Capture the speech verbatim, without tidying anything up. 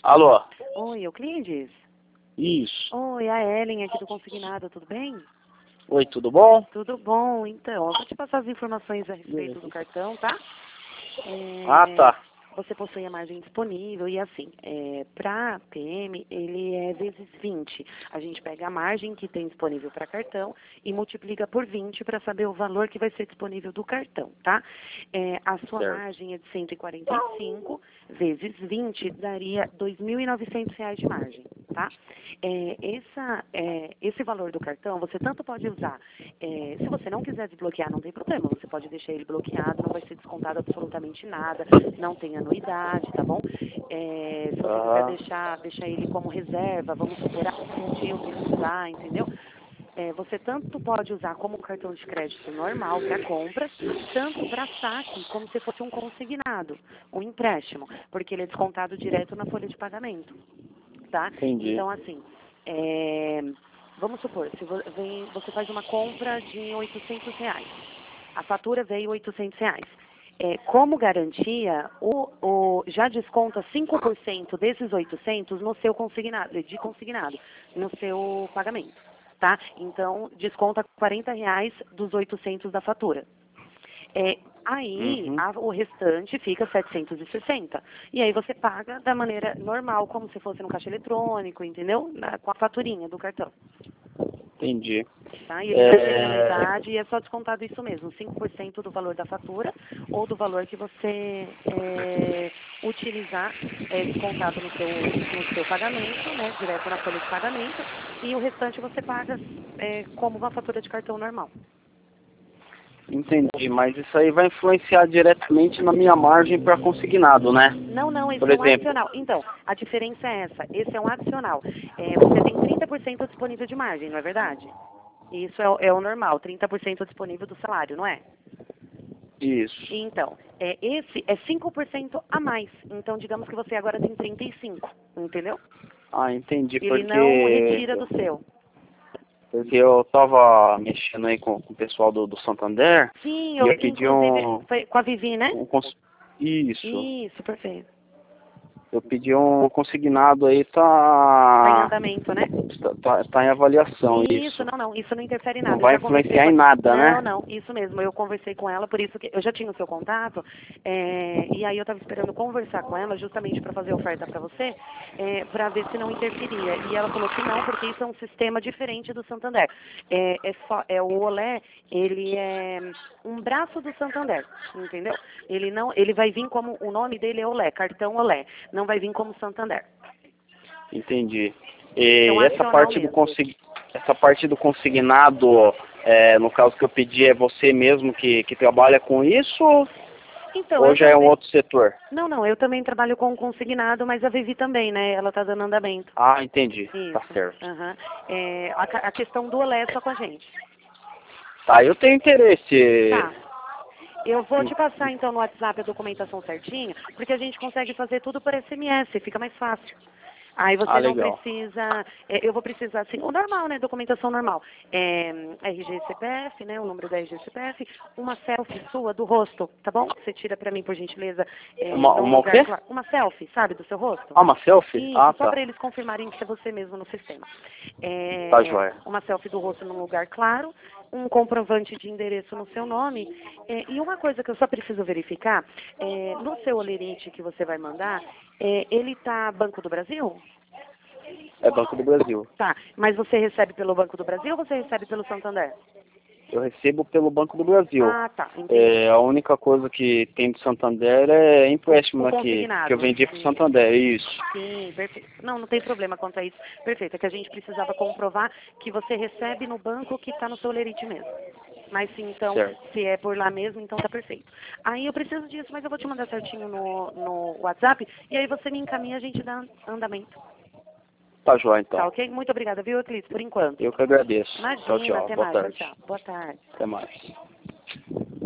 Alô? Oi, Euclides? Isso. Oi, a Ellen aqui do Consignado, tudo bem? Oi, tudo bom? Tudo bom, então. Eu vou te passar as informações a respeito do cartão, tá? É, Ah, tá. Você possui a margem disponível e assim, é, para P M ele é vezes vinte. A gente pega a margem que tem disponível para cartão e multiplica por vinte para saber o valor que vai ser disponível do cartão, tá? É, a sua Certo. margem é de cento e quarenta e cinco vezes vinte daria dois mil e novecentos reais de margem, tá? É, essa, é, esse valor do cartão você tanto pode usar, é, se você não quiser desbloquear, não tem problema, você pode deixar ele bloqueado, não vai ser descontado absolutamente nada, não tem anuidade, tá bom? É, se você quiser Ah, deixar, deixar ele como reserva, vamos supor, ah, um dia eu precisar, entendeu? É, você tanto pode usar como um cartão de crédito normal para compras, tanto para saque, como se fosse um consignado, um empréstimo, porque ele é descontado direto na folha de pagamento, tá? entendi. Então, assim, é, vamos supor, se vo- vem, você faz uma compra de oitocentos reais, a fatura veio oitocentos reais. É, como garantia, o, o, já desconta cinco por cento desses oitocentos no seu consignado, de consignado, no seu pagamento, tá? Então, desconta quarenta reais dos oitocentos da fatura. É, aí, Uhum. a- o restante fica setecentos e sessenta. E aí você paga da maneira normal, como se fosse no caixa eletrônico, entendeu? Na- com a faturinha do cartão. Entendi. Tá? E ele não tem É... anuidade e é só descontado isso mesmo, cinco por cento do valor da fatura ou do valor que você é, utilizar é, descontado no seu, no seu pagamento, né, direto na folha de pagamento, e o restante você paga é, como uma fatura de cartão normal. Entendi, mas isso aí vai influenciar diretamente na minha margem para consignado, né? Não, não, esse Por é um exemplo. adicional. Então, a diferença é essa, esse é um adicional. É, você tem trinta por cento disponível de margem, não é verdade? Isso é, o- é o normal, trinta por cento disponível do salário, não é? Isso. Então, é, esse é cinco por cento a mais. Então, digamos que você agora tem trinta e cinco, entendeu? Ah, entendi, Ele não porque retira do seu. porque eu tava mexendo aí com, com o pessoal do, do Santander Sim, e eu, eu pedi inclusive, um, foi com a Vivi, né? um cons- isso. Isso, perfeito. Eu pedi um consignado aí, Está em tá, andamento, né? tá, tá, tá em avaliação, Isso, isso. não, não, isso não interfere em Não nada. Eu vai já conversei influenciar com em ela. nada, Não, né? não, isso mesmo. Eu conversei com ela, por isso que eu já tinha o seu contato. é, e aí eu estava esperando conversar com ela justamente para fazer a oferta para você, para ver se não interferia. E ela falou que não, porque isso é um sistema diferente do Santander. É, é, só, é o Olé, ele é um braço do Santander, entendeu? Ele não, ele vai vir como o nome dele é Olé, cartão Olé. Não vai vir como Santander. Entendi. É um E essa adicional parte do mesmo. consig... essa parte do consignado, é, no caso que eu pedi, é você mesmo que, que trabalha com isso Então, ou eu já é um também. outro setor? Não, não, eu também trabalho com consignado, mas a Vivi também, né? Ela tá dando andamento. Ah, entendi. Tá Isso. certo. Aham. É, a, ca- a questão do Olé é só com a gente. Tá, eu tenho interesse. Tá. Eu vou te passar então no WhatsApp a documentação certinha, porque a gente consegue fazer tudo por S M S, fica mais fácil. Aí Ah, você não legal. precisa, é, eu vou precisar assim, o normal, né, documentação normal, é, R G C P F, né, o número da R G C P F, uma selfie sua do rosto, tá bom? Você tira pra mim, por gentileza, é, Uma, num uma o lugar quê? claro, uma selfie, sabe, do seu rosto? Ah, uma selfie? Ah, Isso, só tá. para eles confirmarem que é você mesmo no sistema. Tá, É, joia. uma selfie do rosto num lugar claro, um comprovante de endereço no seu nome. É, e uma coisa que eu só preciso verificar, é, no seu olerite que você vai mandar, é, ele tá Banco do Brasil? É Banco do Brasil. Tá, mas você recebe pelo Banco do Brasil ou você recebe pelo Santander? Eu recebo pelo Banco do Brasil. Ah, tá, entendi. É, a única coisa que tem do Santander é empréstimo O aqui, que eu consignado. vendi pro Sim. Santander, isso. Sim, perfeito. Não, não tem problema quanto a isso. Perfeito, é que a gente precisava comprovar que você recebe no banco que está no seu lerite mesmo. Mas sim, então, Certo. se é por lá mesmo, então tá perfeito. Aí eu preciso disso, mas eu vou te mandar certinho no, no WhatsApp, e aí você me encaminha e a gente dá andamento. Tá joia, Tá então. ok? Muito obrigada, viu, Euclides, por enquanto. Eu que agradeço. Tchau, Imagina, tchau. até Boa mais. Tchau, tarde. tchau. Boa tarde. Até mais.